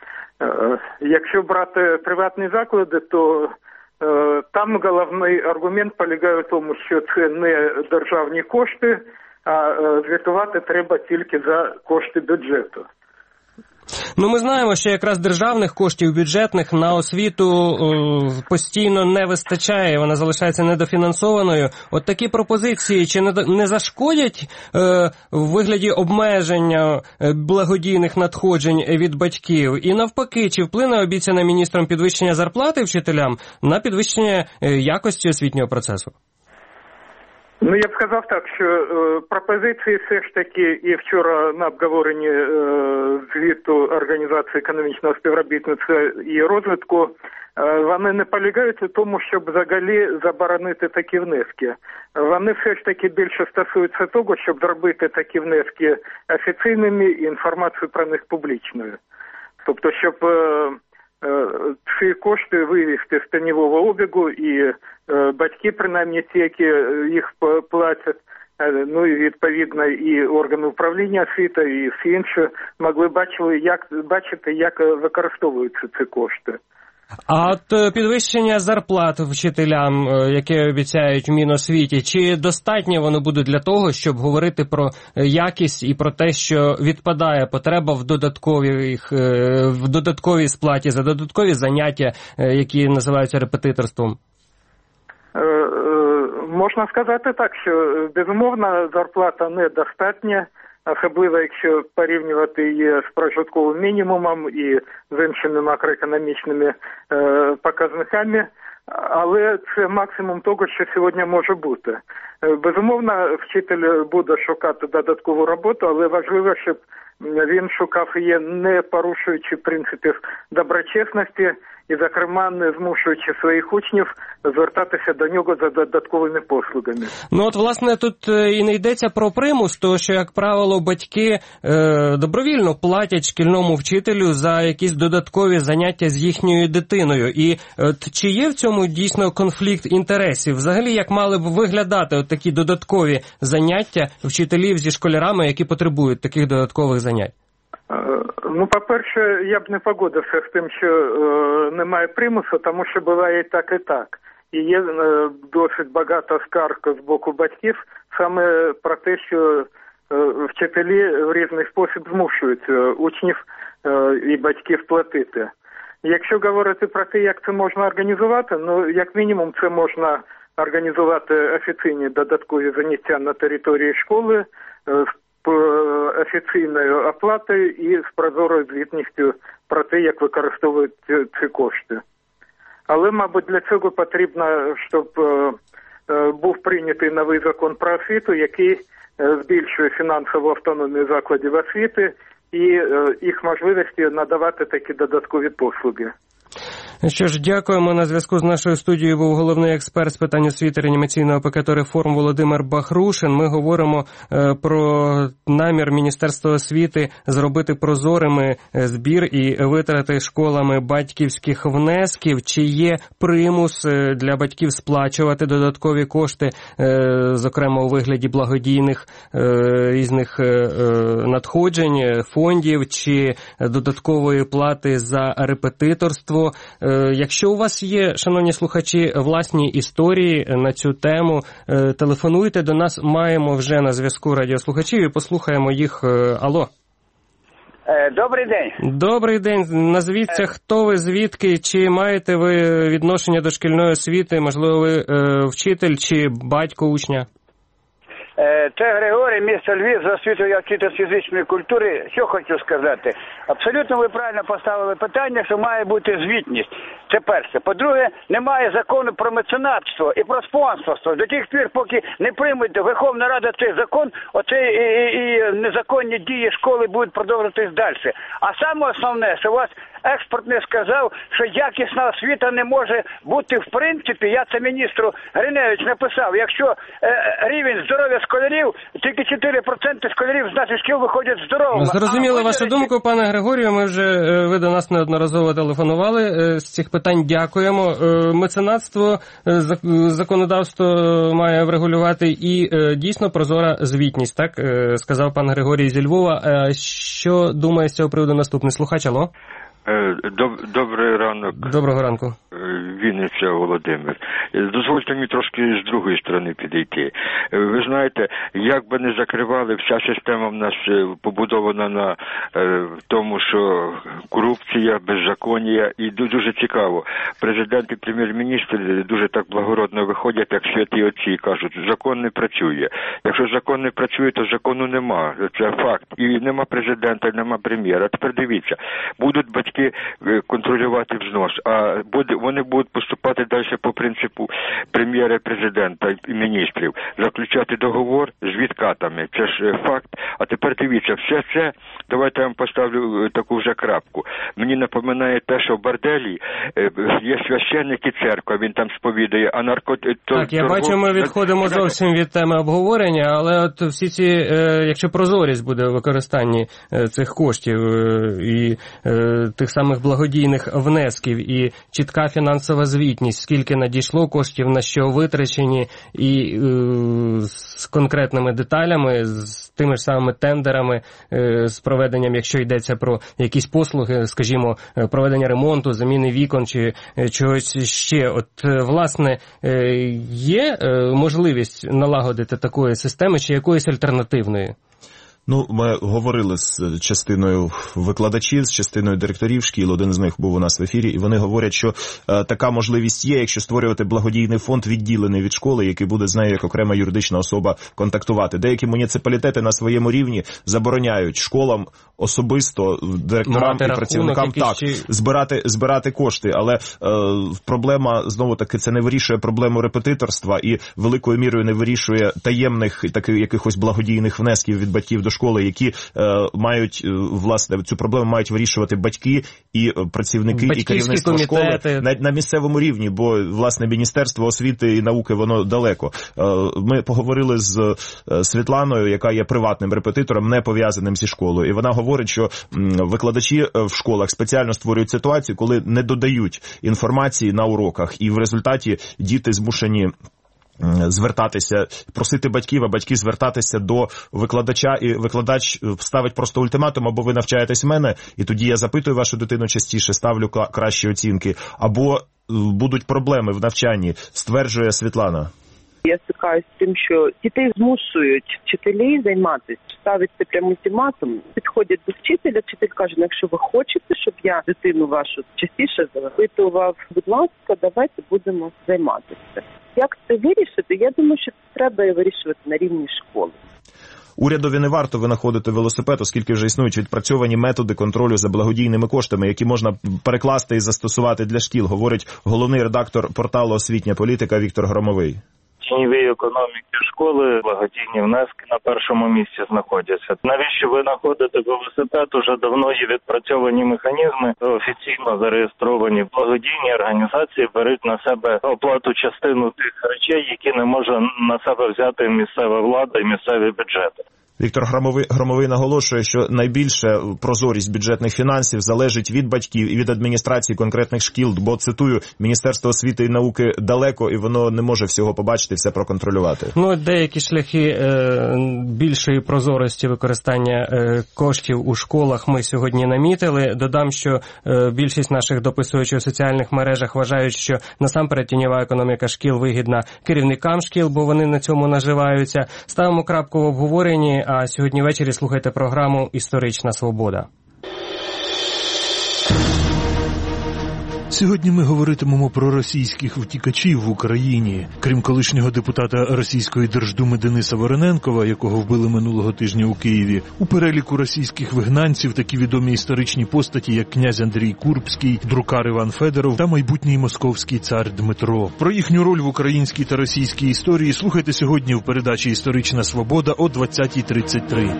Якщо брати приватні заклади, то там головний аргумент полягає в тому, що це не державні кошти, а звітувати треба тільки за кошти бюджету. Ну, ми знаємо, що якраз державних коштів бюджетних на освіту о, постійно не вистачає, вона залишається недофінансованою. От такі пропозиції чи не, не зашкодять е, в вигляді обмеження благодійних надходжень від батьків? І навпаки, чи вплине обіцяне міністром підвищення зарплати вчителям на підвищення якості освітнього процесу? Ну, я б сказав так, що е, пропозиції все ж таки і вчора на обговоренні е, звіту Організації економічного співробітництва і розвитку, е, вони не полягають у тому, щоб взагалі заборонити такі внески. Вони все ж таки більше стосуються того, щоб зробити такі внески офіційними і інформацію про них публічною. Тобто, щоб е, ці кошти вивести з тіньового обігу і батьки, принаймні ті, які їх платять, ну і відповідно і органи управління освіти, і всі інші могли бачили, як, бачити, як використовуються ці кошти. А от підвищення зарплат вчителям, яке обіцяють в Міносвіті, чи достатньо воно буде для того, щоб говорити про якість і про те, що відпадає потреба в додатковій, в додатковій сплаті за додаткові заняття, які називаються репетиторством? Можна сказати так, що безумовно зарплата недостатня, особливо якщо порівнювати її з прожитковим мінімумом і з іншими макроекономічними е, показниками, але це максимум того, що сьогодні може бути. Безумовно, вчитель буде шукати додаткову роботу, але важливо, щоб він шукав її, не порушуючи принципів доброчесності і, зокрема, не змушуючи своїх учнів звертатися до нього за додатковими послугами. Ну от, власне, тут і не йдеться про примус, тому що, як правило, батьки е, добровільно платять шкільному вчителю за якісь додаткові заняття з їхньою дитиною. І от, чи є в цьому дійсно конфлікт інтересів? Взагалі, як мали б виглядати от такі додаткові заняття вчителів зі школярами, які потребують таких додаткових занять? Ну, по-перше, я б не погодився з тим, що е, немає примусу, тому що буває і так, і так. І є е, досить багато скарг з боку батьків саме про те, що е, вчителі в різний спосіб змушують е, учнів е, і батьків платити. Якщо говорити про те, як це можна організувати, ну, як мінімум, це можна організувати офіційні додаткові заняття на території школи, е, офіційною оплатою і з прозорою звітністю про те, як використовують ці кошти. Але, мабуть, для цього потрібно, щоб був прийнятий новий закон про освіту, який збільшує фінансову автономію закладів освіти і їх можливості надавати такі додаткові послуги. Що ж, дякуємо. На зв'язку з нашою студією був головний експерт з питань освіти реанімаційного пакету реформ Володимир Бахрушин. Ми говоримо е, про намір Міністерства освіти зробити прозорими збір і витрати школами батьківських внесків. Чи є примус для батьків сплачувати додаткові кошти, е, зокрема у вигляді благодійних е, різних е, надходжень, фондів, чи додаткової плати за репетиторство? Якщо у вас є, шановні слухачі, власні історії на цю тему, телефонуйте до нас, маємо вже на зв'язку радіослухачів і послухаємо їх. Алло. Добрий день. Добрий день. Назвіться, хто ви, звідки, чи маєте ви відношення до шкільної освіти, можливо, ви вчитель чи батько учня? Це Григорій, місто Львів, за освітою я вчитель фізичної культури. Що хочу сказати? Абсолютно ви правильно поставили питання, що має бути звітність. Це перше. По-друге, немає закону про меценатство і про спонсорство. До тих пір, поки не приймуть Верховна Рада цей закон, оце і, і, і незаконні дії школи будуть продовжуватись далі. А саме основне, що у вас експерт не сказав, що якісна освіта не може бути в принципі. Я це міністру Гриневич написав. Якщо е, рівень здоров'я школярів, тільки чотири відсотки школярів з наших шкіл виходять здоровими. Зрозуміли вашу думку, пане Григорію. Ми вже, ви до нас неодноразово телефонували з цих питань. Дякуємо. Меценатство законодавство має врегулювати і дійсно прозора звітність, так сказав пан Григорій зі Львова. Що думає з цього приводу наступний слухач? Алло? Добрий ранок. Доброго ранку. Вінниця, Володимир. Дозвольте мені трошки з другої сторони підійти. Ви знаєте, як би не закривали, вся система в нас побудована на тому, що корупція, беззаконня, і дуже цікаво. Президент і прем'єр-міністр дуже так благородно виходять, як святі отці, і кажуть, закон не працює. Якщо закон не працює, то закону нема. Це факт. І нема президента, нема прем'єра. А тепер дивіться, будуть батьки тільки контролювати взнос, а буде, вони будуть поступати далі по принципу прем'єра, президента і міністрів, заключати договор з відкатами. Це ж факт. А тепер дивіться, все це, давайте я вам поставлю таку вже крапку. Мені напоминає те, що в борделі є священник і церква, він там сповідає, а наркотики... Так, я бачу, ми відходимо зовсім від теми обговорення, але от всі ці, якщо прозорість буде в використанні цих коштів і тих самих благодійних внесків, і чітка фінансова звітність, скільки надійшло коштів, на що витрачені, і з конкретними деталями, з тими ж самими тендерами, з проведенням, якщо йдеться про якісь послуги, скажімо, проведення ремонту, заміни вікон чи чогось ще. От, власне, є можливість налагодити такої системи чи якоїсь альтернативної? Ну, ми говорили з частиною викладачів, з частиною директорів шкіл, один з них був у нас в ефірі, і вони говорять, що е, така можливість є, якщо створювати благодійний фонд, відділений від школи, який буде з нею як окрема юридична особа контактувати. Деякі муніципалітети на своєму рівні забороняють школам особисто, директорам Мати і працівникам так, чи... збирати, збирати кошти, але е, проблема, знову-таки, це не вирішує проблему репетиторства і великою мірою не вирішує таємних таких якихось благодійних внесків від батьків до школи, які е, мають, власне, цю проблему мають вирішувати батьки і працівники, батьківські і керівництво школи на, на місцевому рівні, бо, власне, Міністерство освіти і науки, воно далеко. Е, ми поговорили з Світланою, яка є приватним репетитором, не пов'язаним зі школою, і вона говорить, що м, викладачі в школах спеціально створюють ситуацію, коли не додають інформації на уроках, і в результаті діти змушені звертатися, просити батьків, а батьки звертатися до викладача, і викладач ставить просто ультиматум: або ви навчаєтесь в мене, і тоді я запитую вашу дитину частіше, ставлю кращі оцінки, або будуть проблеми в навчанні, стверджує Світлана. Я стикаюся з тим, що дітей змушують вчителі займатися, ставиться прямо ультиматум, підходять до вчителя, вчитель каже: ну, якщо ви хочете, щоб я дитину вашу частіше запитував, будь ласка, давайте будемо займатися. Як це вирішити? Я думаю, що це треба вирішувати на рівні школи. Урядові не варто винаходити велосипед, оскільки вже існують відпрацьовані методи контролю за благодійними коштами, які можна перекласти і застосувати для шкіл, говорить головний редактор порталу «Освітня політика» Віктор Громовий. Тіньові економіки школи, благодійні внески на першому місці знаходяться. Навіщо ви знаходите велосипед? Уже давно є відпрацьовані механізми, офіційно зареєстровані благодійні організації беруть на себе оплату частину тих речей, які не може на себе взяти місцева влада і місцеві бюджети. Віктор Громовий, Громовий наголошує, що найбільше прозорість бюджетних фінансів залежить від батьків і від адміністрації конкретних шкіл, бо, цитую, Міністерство освіти і науки далеко, і воно не може всього побачити, все проконтролювати. Ну, деякі шляхи е, більшої прозорості використання е, коштів у школах ми сьогодні намітили. Додам, що е, більшість наших дописувачів у соціальних мережах вважають, що насамперед тіньова економіка шкіл вигідна керівникам шкіл, бо вони на цьому наживаються. Ставимо крапку в обговоренні. А сьогодні ввечері слухайте програму «Історична свобода». Сьогодні ми говоритимемо про російських втікачів в Україні. Крім колишнього депутата Російської Держдуми Дениса Вороненкова, якого вбили минулого тижня у Києві, у переліку російських вигнанців такі відомі історичні постаті, як князь Андрій Курбський, друкар Іван Федоров та майбутній московський цар Дмитро. Про їхню роль в українській та російській історії слухайте сьогодні в передачі «Історична свобода» о двадцятій тридцять три.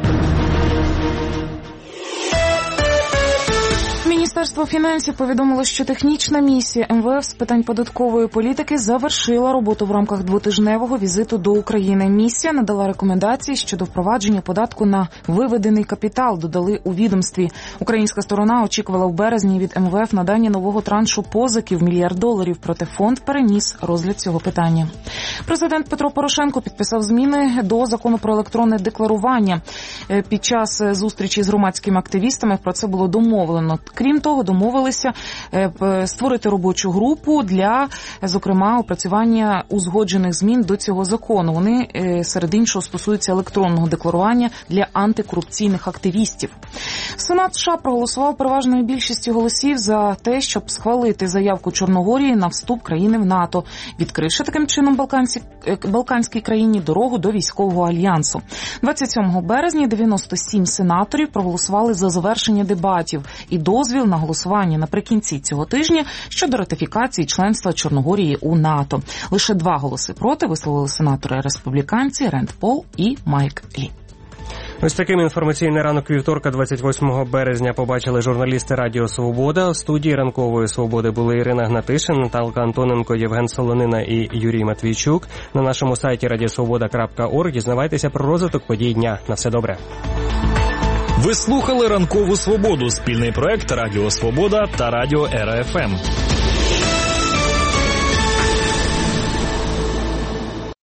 Міністерство фінансів повідомило, що технічна місія ем ве еф з питань податкової політики завершила роботу в рамках двотижневого візиту до України. Місія надала рекомендації щодо впровадження податку на виведений капітал, додали у відомстві. Українська сторона очікувала в березні від ем ве еф надання нового траншу позики в мільярд доларів, проте фонд переніс розгляд цього питання. Президент Петро Порошенко підписав зміни до закону про електронне декларування. Під час зустрічі з громадськими активістами про це було домовлено. Крім того, домовилися створити робочу групу для, зокрема, опрацювання узгоджених змін до цього закону. Вони, серед іншого, стосуються електронного декларування для антикорупційних активістів. Сенат США проголосував переважною більшістю голосів за те, щоб схвалити заявку Чорногорії на вступ країни в НАТО, відкривши таким чином Балканській, Балканській країні дорогу до військового альянсу. двадцять сьомого березня дев'яносто сім сенаторів проголосували за завершення дебатів і дозвіл на голосування наприкінці цього тижня щодо ратифікації членства Чорногорії у НАТО. Лише два голоси проти висловили сенатори-республіканці Ренд Пол і Майк Лі. Ось таким інформаційний ранок вівторка, двадцять восьмого березня, побачили журналісти Радіо Свобода. У студії Ранкової Свободи були Ірина Гнатишин, Наталка Антоненко, Євген Солонина і Юрій Матвійчук. На нашому сайті радіосвобода крапка орг дізнавайтеся про розвиток подій дня. На все добре. Ви слухали Ранкову Свободу, спільний проект Радіо Свобода та Радіо Ера Еф Ем.